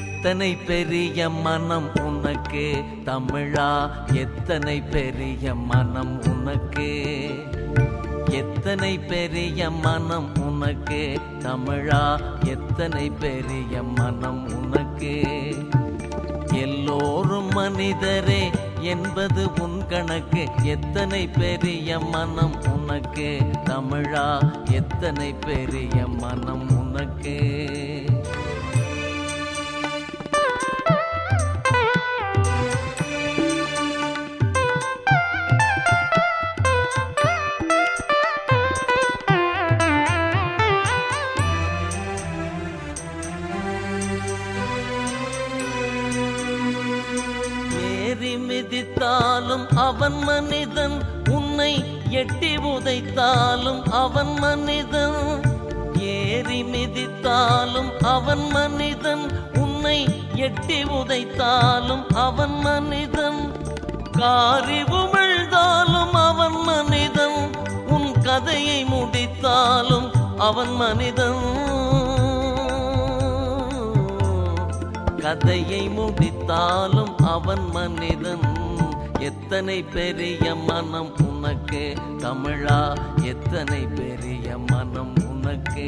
எத்தனை பெரிய மனம் உனக்கு தமிழா, எத்தனை பெரிய மனம் உனக்கு, எத்தனை பெரிய மனம் உனக்கு தமிழா, எத்தனை பெரிய மனம் உனக்கு. எல்லோரும் மனிதரே என்பது உன் கணக்கு, எத்தனை பெரிய மனம் உனக்கு தமிழா, எத்தனை பெரிய மனம் உனக்கு. மிதித்தாலும் அவன் மனிதன், உன்னை எட்டி உதைத்தாலும் அவன் மனிதன். ஏறி மிதித்தாலும் அவன் மனிதன், உன்னை எட்டி உதைத்தாலும் அவன் மனிதன். காரி உமிழ்ந்தாலும் அவன் மனிதன், உன் கதையை முடித்தாலும் அவன் மனிதன். கதையை முடித்தாலும் அவன் மனிதன். எத்தனை பெரிய மனம் உனக்கு தமிழா, எத்தனை பெரிய மனம் உனக்கு.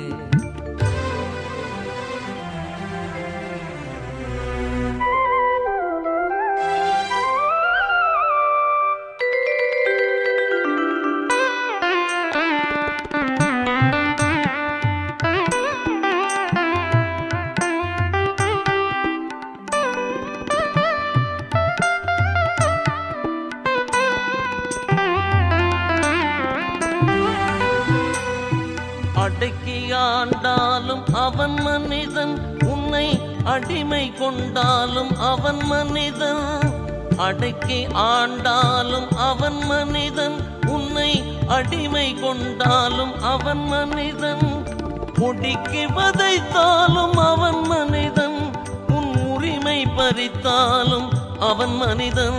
அடக்கி ஆண்டாலும் அவன் மனிதன், உன்னை அடிமை கொண்டாலும் அவன் மனிதன். அடக்கி ஆண்டாலும் அவன் மனிதன், உன்னை அடிமை கொண்டாலும் அவன் மனிதன். ஒடுக்கி வதைத்தாலும் அவன் மனிதன், உன் உரிமை பறித்தாலும் அவன் மனிதன்.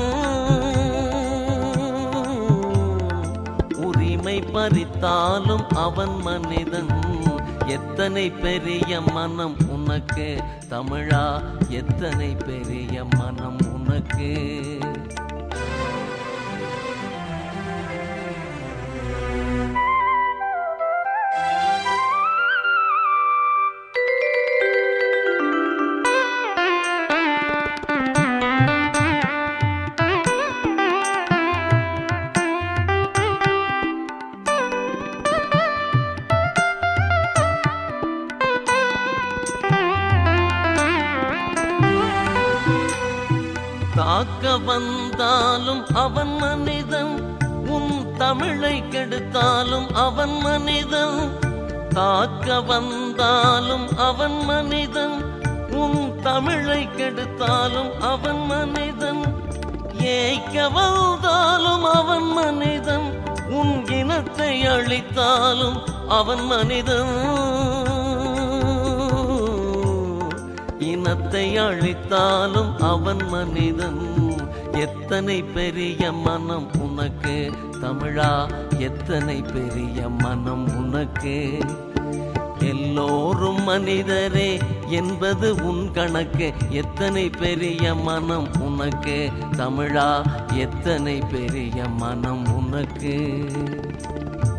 பறித்தாலும் அவன் மனிதன். எத்தனை பெரிய மனம் உனக்கு தமிழா, எத்தனை பெரிய மனம் உனக்கு. தாக்க வந்தாலும் அவன் மனிதன், உன் தமிழை கெடுத்தாலும் அவன் மனிதன். தாக்க வந்தாலும் அவன் மனிதன், உன் தமிழை கெடுத்தாலும் அவன் மனிதன். ஏய்க்க வந்தாலும் அவன் மனிதன், உன் இனத்தை அழித்தாலும் அவன் மனிதன். இனத்தை அழித்தாலும் அவன் மனிதன். எத்தனை பெரிய மனம் உனக்கு தமிழா, எத்தனை பெரிய மனம் உனக்கு. எல்லோரும் மனிதரே என்பது உன் கணக்கு, எத்தனை பெரிய மனம் உனக்கு தமிழா, எத்தனை பெரிய மனம் உனக்கு.